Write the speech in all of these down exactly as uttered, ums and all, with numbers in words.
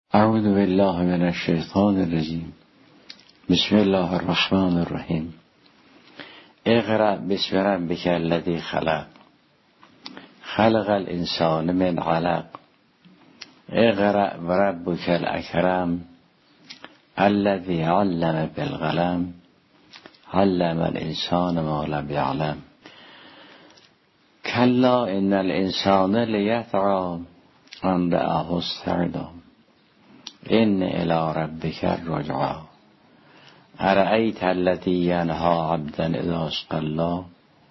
اعوذ بالله من الشیطان الرجیم. بسم الله الرحمن الرحیم. اقرأ باسم ربک الذی خلق خلق الانسان من علق اقرأ وربک الاکرم الذی علم بالقلم علم الانسان ما لم یعلم کلا ان الانسان لیطغی ان رآه استغنی ان الی ربک الرجعی ارأیت الذی ینهی عبدا اذا صلی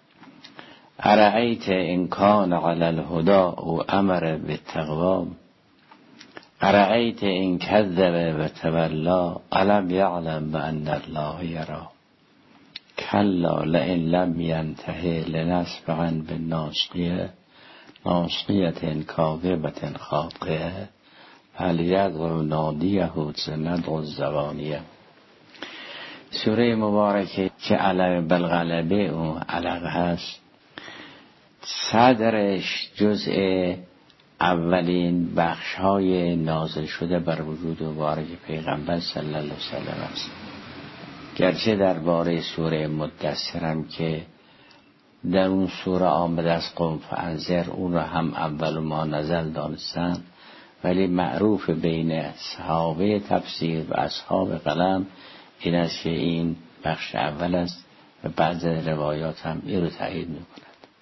ارأیت ان کان علی الهدی او امر بالتقوی ارأیت ان کذب و تولی الم یعلم بان الله یری کلا لئن لم ینته لنسفعا بالناصیه ناصیة کاذبة خاطئه فلیدع نادیه سندع الزبانیه. سوره مبارکه که علم بالغلبه اون علق هست، صدرش جزء اولین بخش های نازل شده بر وجود مبارک پیغمبر صلی الله علیه وسلم است. گرچه درباره سوره مدثر هم که در اون سوره آمده از قم فانذر، اون را هم اول ما نزل دانستن، ولی معروف بین صحابه تفسیر و اصحاب قلم این است که این بخش اول است و بعض روایات هم این رو تایید میکند.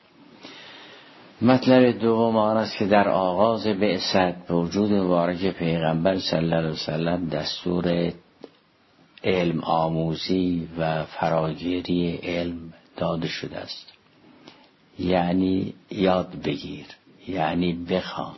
مطلب دوم آن است که در آغاز بعثت به وجود مبارک پیغمبر صلی الله علیه وسلم دستور علم آموزی و فراگیری علم داده شده است، یعنی یاد بگیر، یعنی بخوان.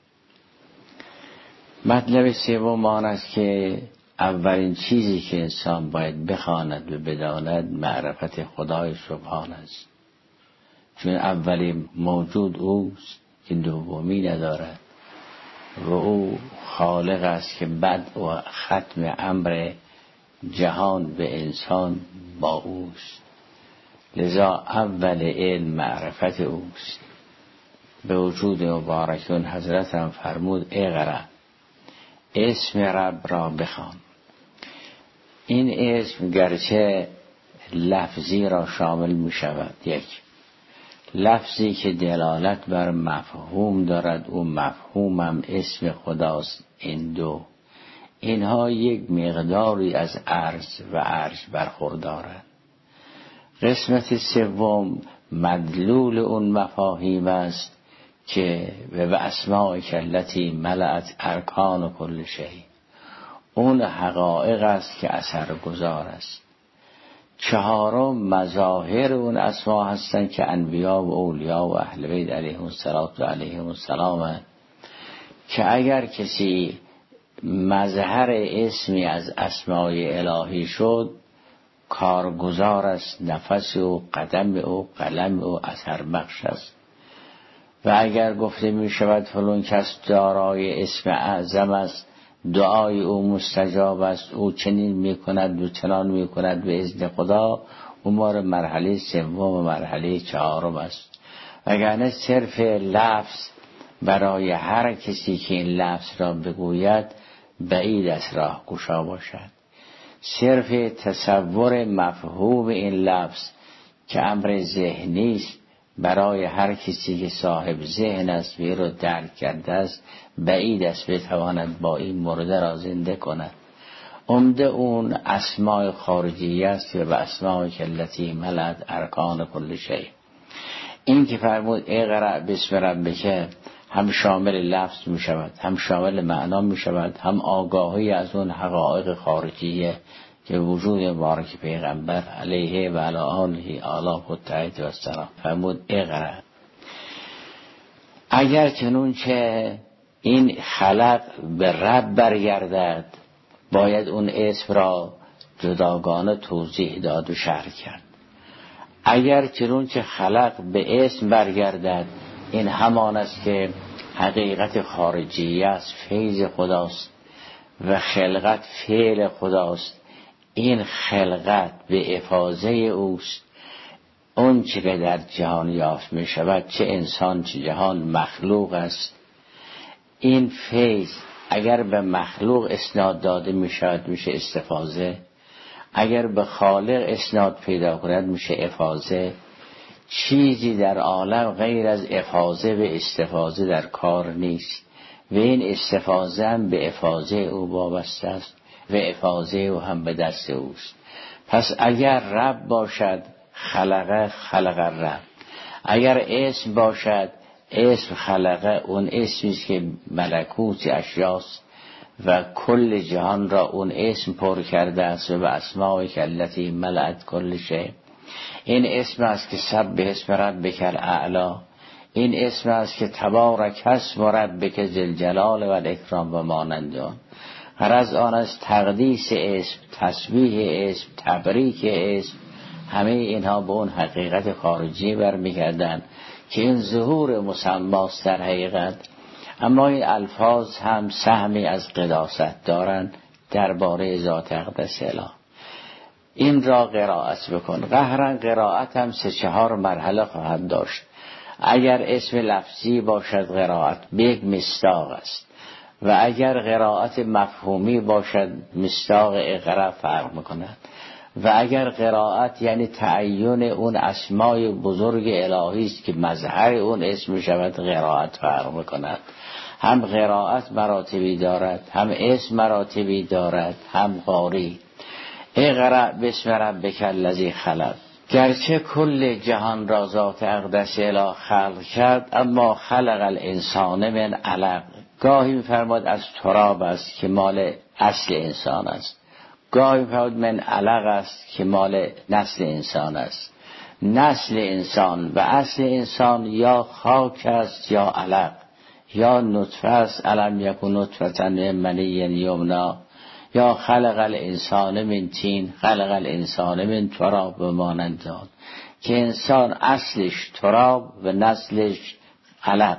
مطلب سوم آن است که اولین چیزی که انسان باید بخواند و بداند معرفت خدای سبحان است، چون اولین موجود اوست که دومی ندارد و او خالق است که بعد و ختم امر جهان به انسان با اوست. لذا اول علم معرفت اوست. به وجود مبارکون حضرت هم فرمود اقرأ، اسم رب را بخوان. این اسم گرچه لفظی را شامل می شود، یک لفظی که دلالت بر مفهوم دارد، او مفهوم هم اسم خداست. این دو اینها یک مقداری از عرض و عرض برخوردارند. قسمت سوم مدلول اون مفاهیم است که و اسمائک التی ملأت ارکان کل شیء، اون حقایق است که اثرگذار است. چهارم مظاهر اون اسما هستند که انبیا و اولیا و اهل بیت علیهم السلام و علیهم السلام، که اگر کسی مظهر اسمی از اسمای الهی شد کارگزار است، نفس او، قدم او، قلم او اثر بخش است. و اگر گفته می شود فلان کس دارای اسم اعظم است، دعای او مستجاب است، او چنین می کند و چنان می کند به اذن خدا، امور مرحله سوم و مرحله چهارم است. وگرنه صرف لفظ برای هر کسی که این لفظ را بگوید بعید از راه گشا باشد. صرف تصور مفهوم این لفظ که امر ذهنی است، برای هر کسی که صاحب ذهن است و رو درک کرده است بعید است بتواند با این مرده را زنده کند. عمده اون اسماء خارجی است و اسماء التی ملأت ارکان کل شیء. این که فرمود اقرأ باسم ربک هم شامل لفظ می شود، هم شامل معنا می شود، هم آگاهی از اون حقایق خارجیه که وجود مبارک پیغمبر علیه و علی آله آلاف و تحیید و السلام فرمود اقرأ. اگر چنون که این خلق به رب برگردد باید اون اسم را جداگانه توضیح داد و شرح کرد. اگر چنون که خلق به اسم برگردد این همان است که حقیقت خارجی است، فیض خداست و خلقت فعل خداست. این خلقت به افاضه اوست. اون چه که در جهان یافت می شود، چه انسان چه جهان مخلوق است، این فیض اگر به مخلوق اسناد داده میشود میشه استفاضه، اگر به خالق اسناد پیدا کند میشه افاضه. چیزی در عالم غیر از افاضه و استفاضه در کار نیست و این استفاضه هم به افاضه او وابسته است و افاضه او هم به دست اوست. پس اگر رب باشد خلقه خلق رب، اگر اسم باشد اسم خلقه اون اسمی است که ملکوت اشیاست و کل جهان را اون اسم پر کرده است و به اسماء التي ملأت کل شیء. این اسم است که سبح اسم ربک الاعلی، این اسم است که تبارک اسم ربک ذی الجلال و الاکرام و مانند آن. غرض آن است تقدیس اسم، تسبیح اسم، تبریک اسم، همه اینها به اون حقیقت خارجی برمیگردند که این ظهور مسماست در حقیقت. اما این الفاظ هم سهمی از قداست دارند درباره ذات اقدس اله. این را قرائت بکن. قهرن قرائت هم سه چهار مرحله خواهد داشت. اگر اسم لفظی باشد قرائت به یک مصداق است و اگر قرائت مفهومی باشد مصداق اقرا فرق میکند و اگر قرائت یعنی تعیین اون اسمای بزرگ الهی است که مظهر اون اسم شود قرائت فرق میکند. هم قرائت مراتبی دارد، هم اسم مراتبی دارد، هم قاری. اقرأ باسم ربک الذی خلق. گرچه کل جهان را ذات اقدس اله خلق کرد اما خلق الانسان من علق. گاهی می‌فرماد از تراب است که مال اصل انسان است، گاهی می‌فرماد من علق است که مال نسل انسان است. نسل انسان و اصل انسان یا خاک است یا علق، یا نطفه است الم یکن نطفة من منی یمنا، یا خلق الانسان من طین خلق الانسان من تراب و مانند آن، که انسان اصلش تراب و نسلش علق.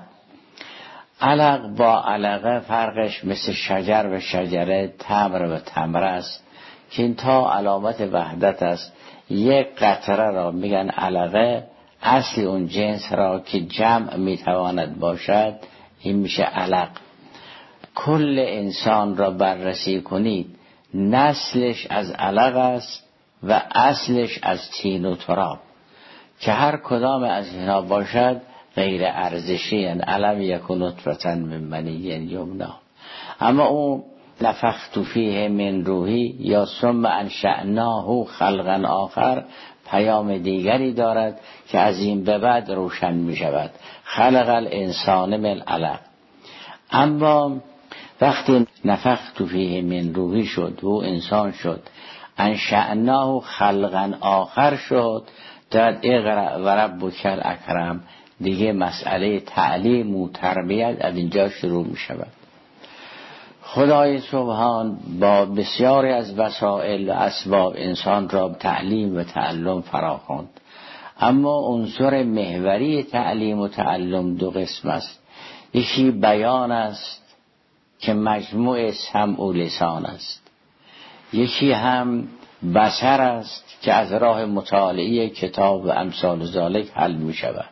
علق با علقه فرقش مثل شجر و شجره، تمر و تمره است که این تا علامت وحدت است. یک قطره را میگن علقه، اصل اون جنس را که جمع میتواند باشد این میشه علق. کل انسان را بررسی کنید نسلش از علق است و اصلش از طین و تراب که هر کدام از اینا باشد غیر ارزشی ان علم یکن نطفة من منی یمنا. اما اون نفخت فیه من روحی یا ثم انشأناه خلقا آخر پیام دیگری دارد که از این به بعد روشن می شود. خلق الانسان من علق. اما وقتی نفخت فیه من روحی شد و انسان شد، انشأناه خلقا آخر شد، در اقرأ و ربک الاکرم دیگه مسئله تعلیم و تربیت از اینجا شروع می شود. خدای سبحان با بسیاری از وسائل و اسباب انسان را تعلیم و تعلم فراخواند، اما عنصر محوری تعلیم و تعلم دو قسم است. یکی بیان است که مجموع سمع و لسان است، یکی هم بصر است که از راه مطالعه کتاب و امثال ذالک حل می شود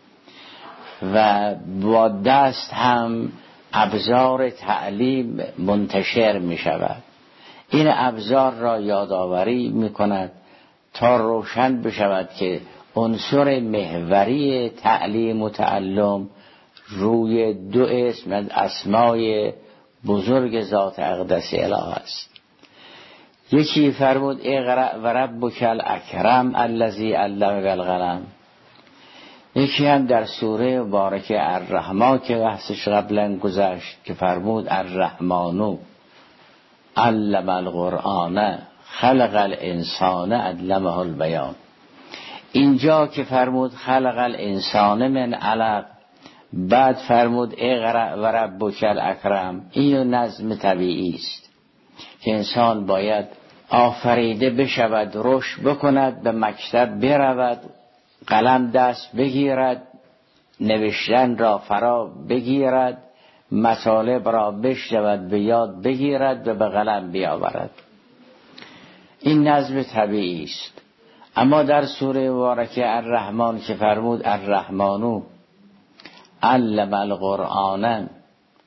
و با دست هم ابزار تعلیم منتشر می شود. این ابزار را یادآوری می کند تا روشن بشود که عنصر محوری تعلیم و تعلم روی دو اسم از اسمای بزرگ ذات اقدس اله است. یکی فرمود اقرأ و ربک الاکرم الذی علم بالقلم. یکی هم در سوره مبارکه الرحمن که بحثش قبلا گذشت که فرمود الرحمن علم القرآن خلق الانسان علمه البیان. اینجا که فرمود خلق الانسان من علق، بعد فرمود اقرأ و ربک الاکرم، این نظم طبیعی است که انسان باید آفریده بشود، رشد بکند، به مکتب برود، قلم دست بگیرد، نوشتن را فرا بگیرد، مطالب را بشنود، به یاد بگیرد و به قلم بیاورد. این نظم طبیعی است. اما در سوره مبارکه الرحمن که فرمود الرحمن علم القرآن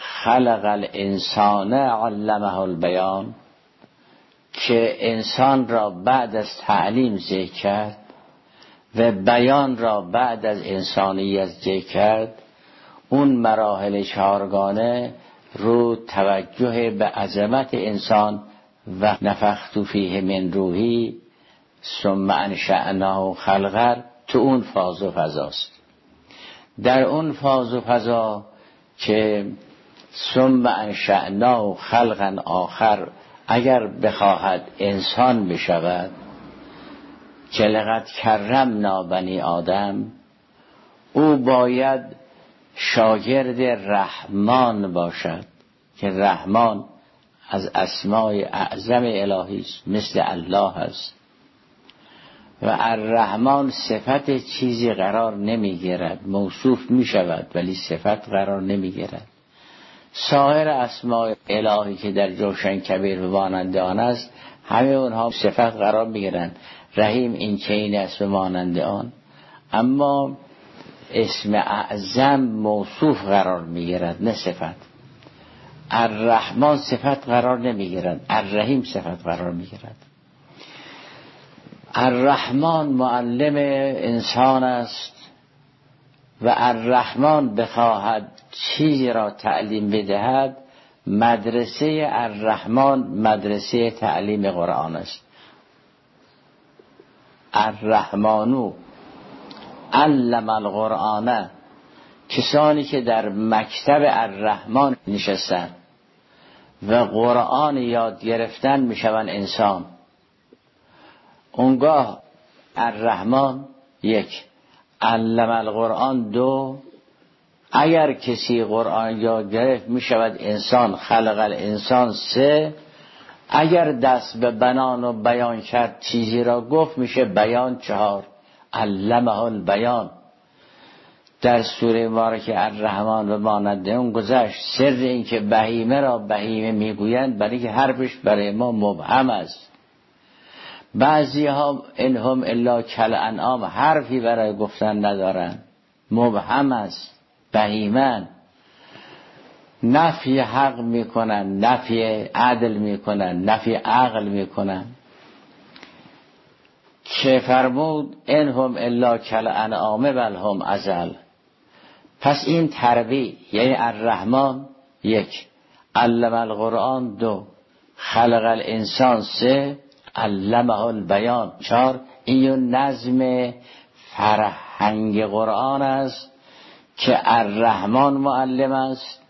خلق الانسان علمه البیان، که انسان را بعد از تعلیم ذکر کرد و بیان را بعد از انسانیت ذکر کرد. اون مراحل چهارگانه رو توجه به عظمت انسان و نفخت فیه من روحی ثم انشأناه خلقا، تو اون فاز و فضاست. در اون فاز و فضا که ثم انشأناه خلقا آخر اگر بخواهد انسان بشود، که لقد کرمنا بنی آدم، او باید شاگرد رحمان باشد که رحمان از اسمای اعظم الهی است، مثل الله است. و الرحمن صفت چیزی قرار نمیگیرد، موصوف میشود ولی صفت قرار نمیگیرد. سایر اسمای الهی که در جوشن کبیر و مانند آن است، همه اونها صفت قرار میگیرند. رحیم این که این است و مانند آن، اما اسم اعظم موصوف قرار میگیرد نه صفت. الرحمن صفت قرار نمیگیرد، الرحیم صفت قرار میگیرد. الرحمن معلم انسان است و الرحمن بخواهد چیزی را تعلیم بدهد، مدرسه الرحمن مدرسه تعلیم قرآن است. الرحمنو علم القرآن، کسانی که در مکتب الرحمن نشستن و قرآن یاد گرفتن میشوند انسان. اونگاه الرحمن یک، علم القرآن دو، اگر کسی قرآن یاد گرفت میشود انسان، خلق الانسان سه، اگر دست به بنان و بیان کرد چیزی را گفت میشه بیان چهار، علمه البیان. در سوره مبارکه الرحمن و مانند اون گذشت سر این که بهیمه را بهیمه میگویند برای که حرفش برای ما مبهم است. بعضی ها انهم الا کل انعام، حرفی برای گفتن ندارن، مبهم است، بهیمن. نفی حق میکنن، نفی عدل میکنن، نفی عقل میکنن. که فرمود انهم الا کل انعام بل هم اضل. پس این تربیه یعنی الرحمن یک، علم القرآن دو، خلق الانسان سه، علمه البیان چهار. این نظم فرهنگ قرآن است که الرحمن معلم است،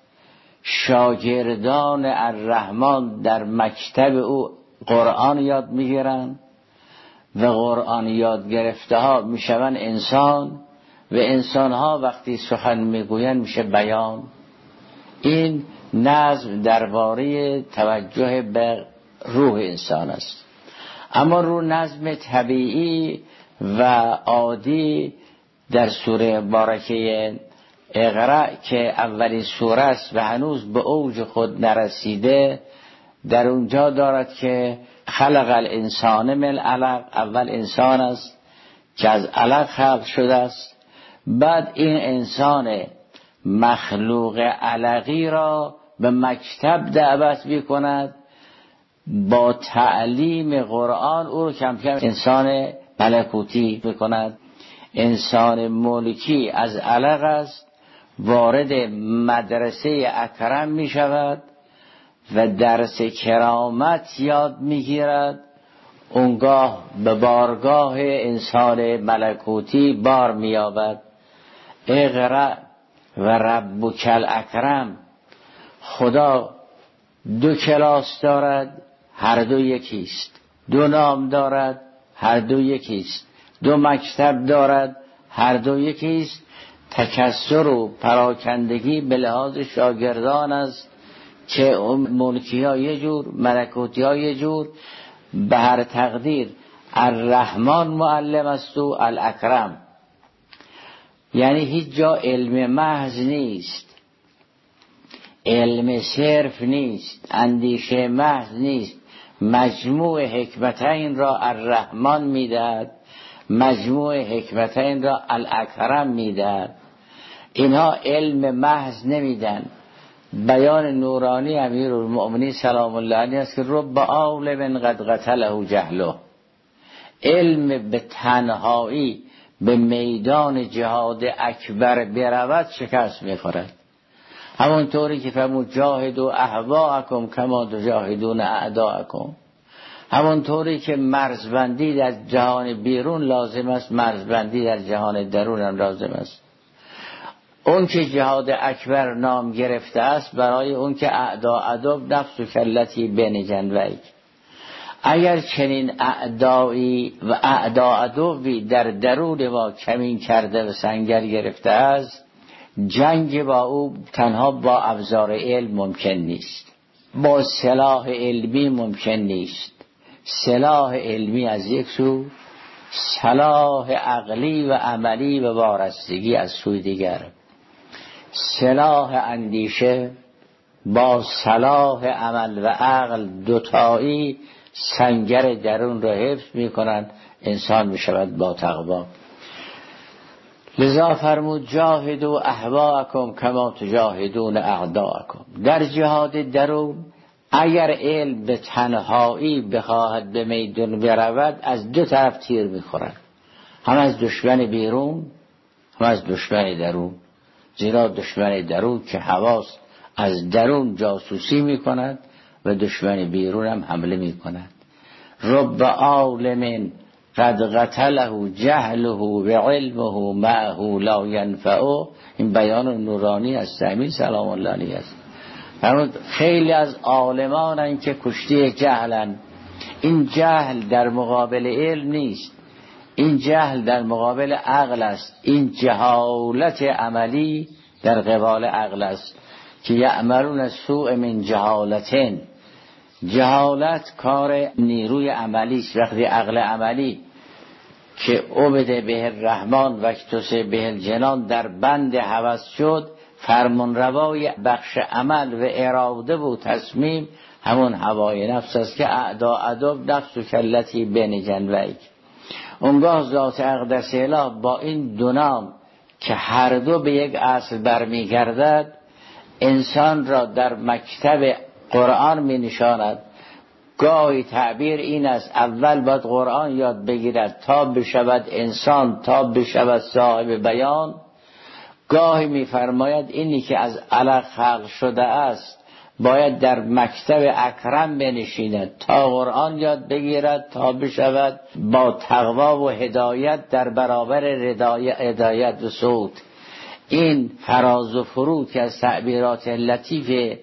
شاگردان الرحمن در مکتب او قرآن یاد میگیرند و قرآن یاد گرفته ها میشوند انسان و انسان ها وقتی سخن میگویند میشه بیان. این نظم درباره توجه به روح انسان است. اما رو نظم طبیعی و عادی در سوره مبارکه اقرا که اولین سوره است و هنوز به اوج خود نرسیده، در اونجا دارد که خلق الانسان من علق، اول انسان است که از علق خلق شده است. بعد این انسان مخلوق علقی را به مکتب دعوت می‌کند، با تعلیم قرآن او رو کم کم انسان ملکوتی می‌کند. انسان ملکی از علق است، وارد مدرسه اکرم می‌شود و درس کرامت یاد می‌گیرد. اونگاه به بارگاه انسان ملکوتی بار می‌یابد. اقرأ و ربک الاکرم. خدا دو کلاس دارد، هر دو یکیست. دو نام دارد، هر دو یکیست. دو مکتب دارد، هر دو یکیست. تکثر و پراکندگی به لحاظ شاگردان است که ملکی ها یه جور، ملکوتی ها یه جور. به هر تقدیر الرحمن معلم است و الاکرم، یعنی هیچ جا علم محض نیست، علم صرف نیست، اندیشه محض نیست. مجموع حکمتین را الرحمن میدهد، مجموع حکمتین را الاکرم میدهد. اینها علم محض نمیدن، بیان نورانی امیرالمؤمنین سلام الله علیه است که رب عالم قد قتله جهله، علم به تنهایی به میدان جهاد اکبر برود شکست میخورد. همونطوری که فرمود جاهدوا اهواءکم کما تجاهدون اعداءکم، همونطوری که مرزبندی در جهان بیرون لازم است، مرزبندی در جهان درون هم لازم است. اون که جهاد اکبر نام گرفته است برای اون که اعدا عدو نفس و کلتی بین جنبیک. اگر چنین اعدایی و اعدا عدوی در درون ما کمین کرده و سنگر گرفته است، جنگ با او تنها با ابزار علم ممکن نیست، با سلاح علمی ممکن نیست. سلاح علمی از یک سو، سلاح عقلی و عملی و وارستگی از سوی دیگر. سلاح اندیشه با سلاح عمل و عقل دوتایی سنگر درون را حفظ می کنند، انسان می شود با تقوا. لذا فرمود جاهدوا اهواءکم کما تجاهدون اعداءکم. در جهاد درون اگر علم به تنهایی بخواهد به میدان برود از دو طرف تیر میخورد، هم از دشمن بیرون هم از دشمن درون. زیرا دشمن درون که حواس از درون جاسوسی میکند و دشمن بیرون هم حمله میکند. رب عالم قد قتله جهله وعلمه معه لا ينفعه. این بیان نورانی از امیر سلام الله علیه است. خیلی از عالمانن که کشتی جهلن. این جهل در مقابل علم نیست، این جهل در مقابل عقل است. این جهالت عملی در قبال عقل است که یعملون سوء من جهالتن. جهالت کار نیروی عملی است. وقتی عقل عملی که عبد به الرحمن و اکتس به الجنان در بند هوس شد، فرمان روای بخش عمل و اراده و تصمیم همون هوای نفس است که اعدا عدو نفس و کلتی بین جنبیک. اونگاه ذات اقدس اله با این دو نام که هر دو به یک اصل برمیگردد انسان را در مکتب قرآن می نشاند. گاهی تعبیر این است اول باید قرآن یاد بگیرد تا بشود انسان، تا بشود صاحب بیان. گاهی می‌فرماید اینی که از علق خلق شده است باید در مکتب اکرم بنشیند تا قرآن یاد بگیرد تا بشود با تقوا و هدایت در برابر هدایت و صوت. این فراز و فرود که از تعبیرات لطیف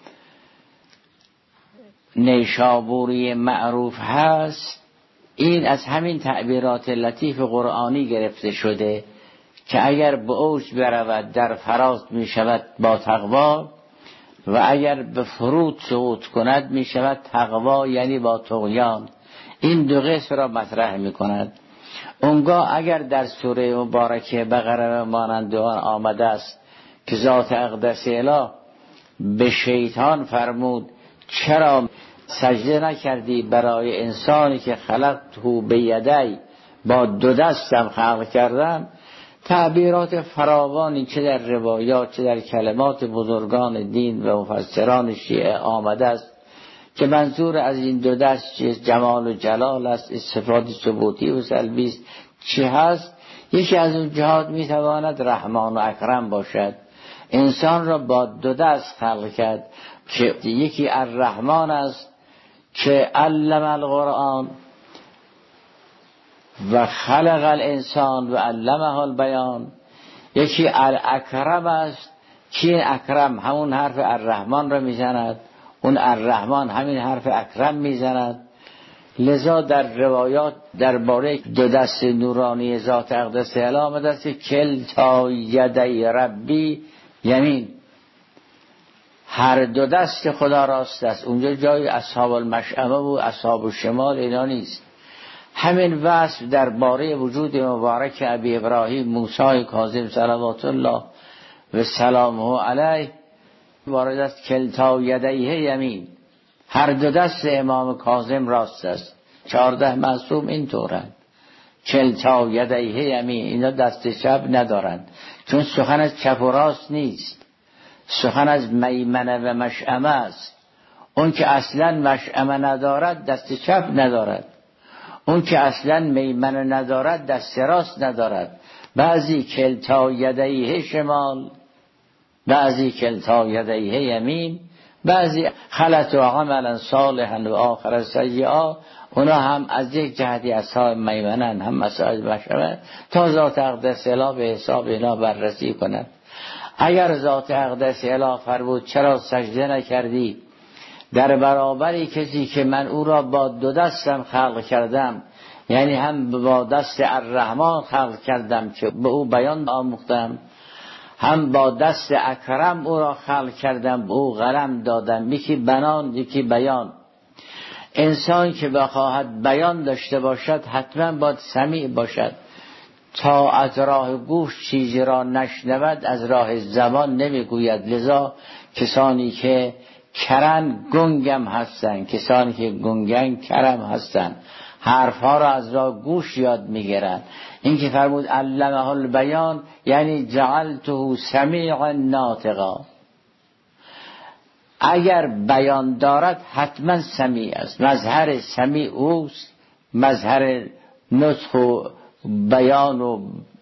نیشابوری معروف هست، این از همین تعبیرات لطیف قرآنی گرفته شده که اگر به اوج برود در فراز می شود با تقوا و اگر به فرود صعود کند می شود تقوا یعنی با طغیان. این دو قسم را مطرح می کند. اونگاه اگر در سوره مبارکه بقره مانند آن آمده است که ذات اقدس اله به شیطان فرمود چرا سجده نکردی برای انسانی که خلقته بیدی، با دو دستم خلق کردم. تعبیرات فراوانی چه در روایات چه در کلمات بزرگان دین و مفسران شیعه آمده است که منظور از این دو دست جمال و جلال است، استفاده ثبوتی و سلبی است. چی هست؟ یکی از اون جهات میتواند رحمان و اکرم باشد. انسان را با دو دست خلق کرد که یکی الرحمن است که علم القرآن و خلق الانسان و علمه البیان. یکی الاکرم است که این اکرم همون حرف الرحمن را میزند، اون الرحمن همین حرف اکرم میزند. لذا در روایات درباره دو دست نورانی ذات اقدس اله آمده است که کلتا یدی ربی یمین، هر دو دست خدا راست است. اونجا جای اصحاب المشأمه و اصحاب الشمال اینا نیست. همین وصف درباره وجود مبارک ابی ابراهیم موسی کاظم صلوات الله و سلامه علیه وارد است. کلتا یدیه یمین، هر دو دست امام کاظم راست است. چهارده معصوم این طورند. کلتا یدیه یمین، اینا دست چپ ندارند چون سخن از چپ و راست نیست، سخن از میمنه و مشأمه است. اون که اصلا مشأمه ندارد دست چپ ندارد، اون که اصلا میمنه ندارد دست راست ندارد. بعضی کلتا یدیه شمال، بعضی کلتا یدیه یمین، بعضی خلط و عملا صالحا و آخر سیئا. اونا هم از یک جهتی اصحاب میمنن، هم اصحاب مشأمه، تا ذات اقدس اله به حساب اینا بررسی کند. اگر ذات اقدس اله فرمود چرا سجده نکردی در برابری کسی که من او را با دو دستم خلق کردم، یعنی هم با دست الرحمن خلق کردم که به او بیان آموختم، هم با دست اکرم او را خلق کردم به او قلم دادم، یکی بنان یکی بیان. انسان که بخواهد بیان داشته باشد حتما باید سمیع باشد. تا از راه گوش چیزی را نشنود از راه زبان نمیگوید. لذا کسانی که کرن گنگم هستن، کسانی که گنگن کرم هستن، حرفها را از راه گوش یاد میگیرن. این که فرمود علمه البیان یعنی جعلته سمیعا ناطقا. اگر بیان دارد حتما سمیع است. مظهر سمیع اوست، مظهر نطق و بیان و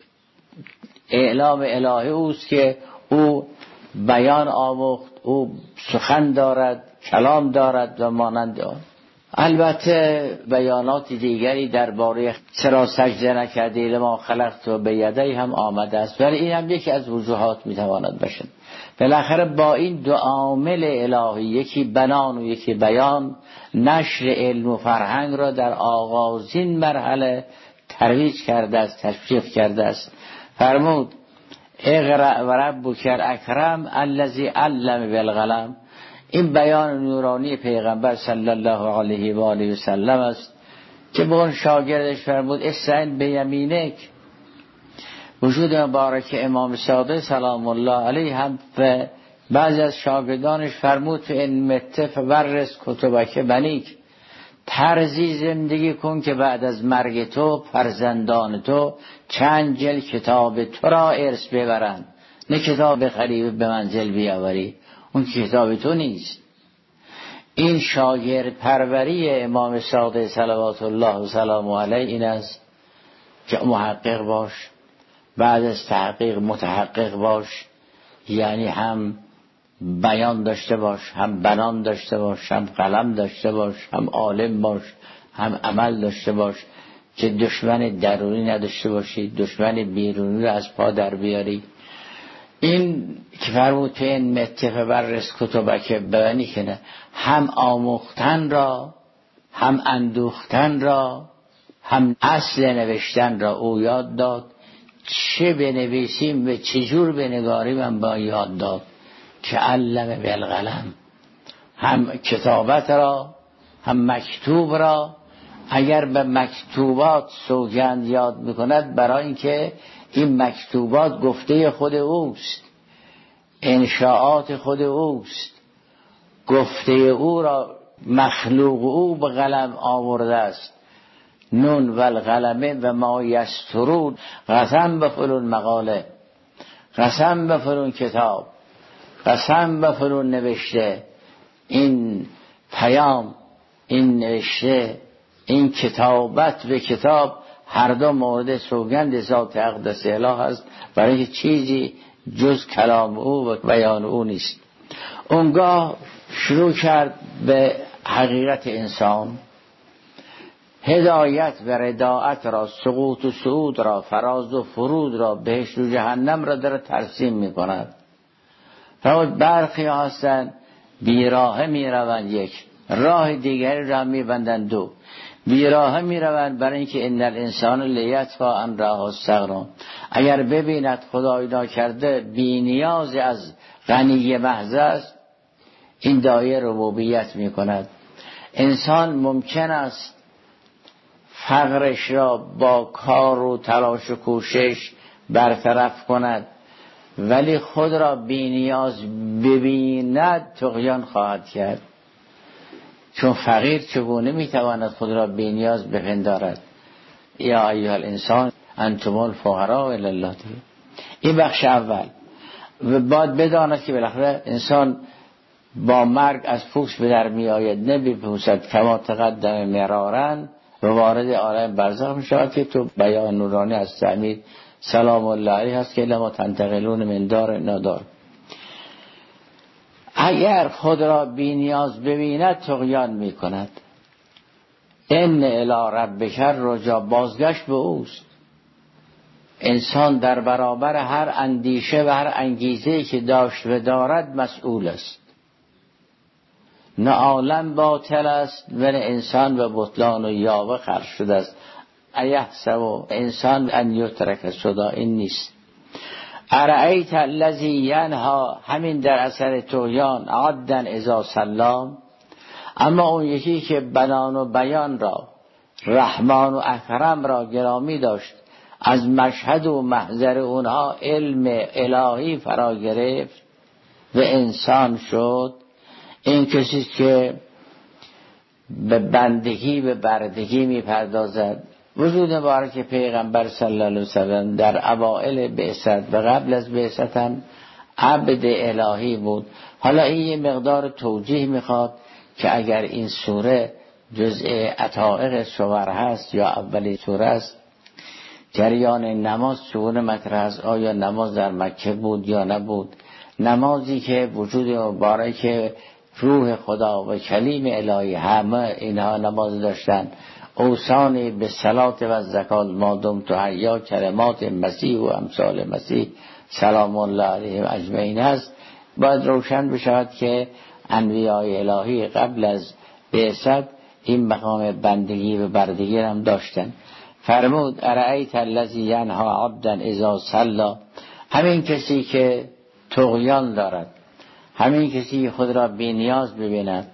اعلام الهی اوست که او بیان آموخت، او سخن دارد، کلام دارد و مانند آن. البته بیانات دیگری درباره چرا سجده نکردی لما خلقت و بیدی هم آمده است، ولی این هم یکی از وجوهات میتواند باشه. بالاخره با این دو عامل الهی، یکی بنان و یکی بیان، نشر علم و فرهنگ را در آغازین مرحله ترویج کرده است، تشویق کرده است. فرمود اقرأ و ربک الاکرم الذی علم بالقلم. این بیان نورانی پیغمبر صلی الله علیه و آله و سلم است که به اون شاگردش فرمود استعن بیمینک. وجود مبارک امام صادق سلام الله علیه هم و بعضی از شاگردانش فرمود تو این مت فورث کتبک بنیک، طرزی زندگی کن که بعد از مرگ تو فرزندان تو چند جلد کتاب تو را ارث ببرند، نه کتاب بخری به منزل بیاوری، اون کتاب تو نیست. این شاگرد پروری امام صادق صلوات الله و سلام علیه این است که محقق باش، بعد از تحقیق متحقق باش، یعنی هم بیان داشته باش، هم بنان داشته باش، هم قلم داشته باش، هم عالم باش، هم عمل داشته باش، که دشمن درونی نداشته باشی، دشمن بیرونی رو از پا در بیاری. این که فرمود که این متفه بررس کتبک ببینی که نه، هم آموختن را، هم اندوختن را، هم اصل نوشتن را او یاد داد. چه بنویسیم و چجور بنگاریم هم با یاد داد که علم بالقلم. هم کتابت را هم مکتوب را. اگر به مکتوبات سوگند یاد میکند برای اینکه این مکتوبات گفته خود اوست، انشاءات خود اوست، گفته او را مخلوق او به قلم آورده است. نون و القلمه و ما یسترون، قسم به فلون مقاله، قسم به فلون کتاب، قسم به فلون نوشته. این پیام، این نوشته، این کتابت به کتاب هر دو مورد سوگند ذات اقدس اله است، برای اینکه چیزی جز کلام او و بیان او نیست. اونگاه شروع کرد به حقیقت انسان، هدایت و رداعت را، سقوط و صعود را، فراز و فرود را، بهشت و جهنم را در ترسیم می کند. فرمود برخی هستند بیراه می روند یک، راه دیگری را می بندند دو. بیراه می روند برای اینکه ان الانسان لیتفا ان راه استغنا، اگر ببیند خدای ناکرده بی نیاز از غنی محض است، این دایه ربوبیت می کند. انسان ممکن است فقرش را با کار و تلاش و کوشش برطرف کند، ولی خود را بی نیاز ببیند طغیان خواهد کرد. چون فقیر چگونه میتواند خود را بی نیاز بپندارد؟ یا ایها الانسان انتم الفقراء الی الله. این بخش اول. و باید بداند که بالاخره انسان با مرگ از پوست به در می آید، نمیپوسد کما تقدم مرارن و وارد عالم برزخ می شود که تو بیان نورانی از تعمیر سلام الله علیه هست که لما تنتقلون من دار ندار. اگر خود را بی نیاز ببیند طغیان می کند. ان الی ربک رجا، بازگشت به اوست. انسان در برابر هر اندیشه و هر انگیزه‌ای که داشت و دارد مسئول است. نه عالم باطل است و نه انسان و بطلان و یاوه خرج شده است. ایحسب انسان ان یترک سدی، این نیست. ارأیت الذی ینهی، همین در اثر طغیان، عبدا اذا صلی. اما اون یکی که بنان و بیان را، رحمان و اکرم را گرامی داشت، از مشهد و محضر اونها علم الهی فرا گرفت و انسان شد. این کسی که به بندگی به بردگی میپردازد. وجود مبارک پیغمبر صلی الله علیه وسلم در اوائل بعثت و قبل از بعثت هم عبد الهی بود. حالا این یه مقدار توجیه میخواد که اگر این سوره جزء عتائق صور هست یا اولی سوره است، جریان نماز چگونه مطرح است؟ آیا نماز در مکه بود یا نبود؟ نمازی که وجود مبارک روح خدا و کلیم الهی همه اینها نماز داشتن. اوصانی به صلات و زکات ما دمت حیا، کلمات مسیح و امثال مسیح سلام الله علیهم اجمعین است. باید روشن بشود که انبیاء الهی قبل از بعثت این مقام بندگی و بردگی هم داشتن. فرمود ارأیت الذی ینهی عبدا اذا صلی، همین کسی که طغیان دارد، همین کسی خود را بی نیاز ببیند،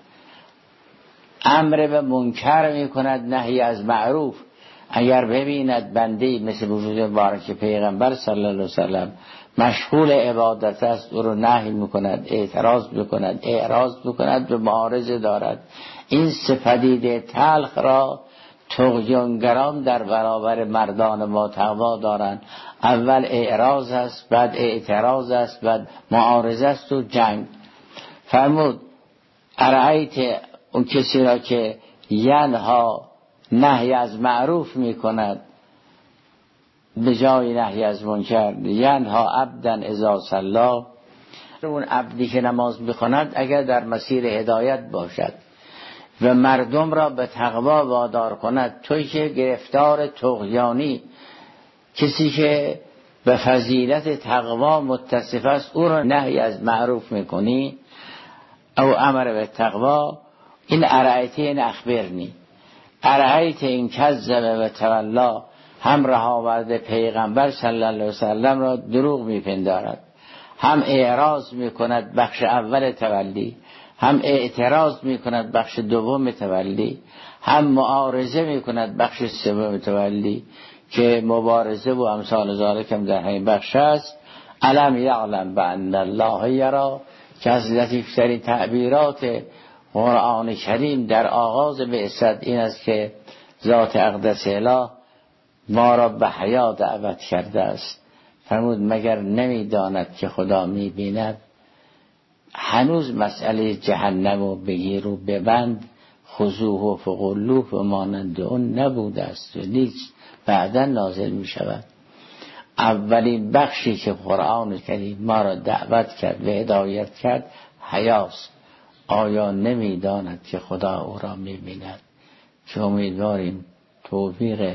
امر به منکر می کند، نهی از معروف. اگر ببیند بنده مثل وجود مبارک پیغمبر صلی الله علیه وسلم مشغول عبادت است، او را نهی می کند، اعتراض بکند، اعراض بکند و معارضه دارد. این سه پدیده تلخ را طغیانگران در برابر مردان ما تقوا دارند. اول اعراض است، بعد اعتراض است، بعد معارضه است و جنگ. فرمود ارأیت، اون کسی را که ینها نهی از معروف می کند به جای نهی از منکر، ینها عبدا اذا صلی، اون عبدی که نماز بخواند اگر در مسیر هدایت باشد و مردم را به تقوا وادار کند، توی که گرفتار طغیانی، کسی که به فضیلت تقوا متصف است، او را نهی از معروف میکنی او امر به تقوا. این ارأیت این اخبرنی، ارأیت این کذب و تولا، هم رها آورده پیغمبر صلی الله علیه وسلم را دروغ میپندارد، هم اعراض میکند بخش اول تولی، هم اعتراض میکند بخش دوم تولی، هم معارضه میکند بخش سوم تولی که مبارزه و امثال ذالک هم در همین بخش است. الم یعلم بان الله یری، که از لطیفترین تعبیرات قرآن کریم در آغاز بعثت این است که ذات اقدس اله ما را به حیا دعوت کرده است. فرمود مگر نمیداند که خدا میبیند؟ هنوز مسئله جهنم و بگیر و ببند، خذوه و فغلوه و مانند اون نبوده است و نیست، بعدا نازل می شود. اولین بخشی که قرآن کریم ما را دعوت کرد و هدایت کرد حیاست. آیا نمیداند که خدا او را میبیند؟ که امیدواریم توفیق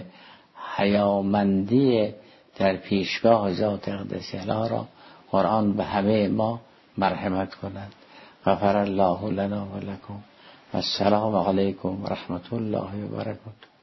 حیامندی در پیشگاه ذات اقدس اله را قرآن به همه ما مرحمت کند. غفر الله لنا و لکم. السلام علیکم و رحمت الله و برکاته.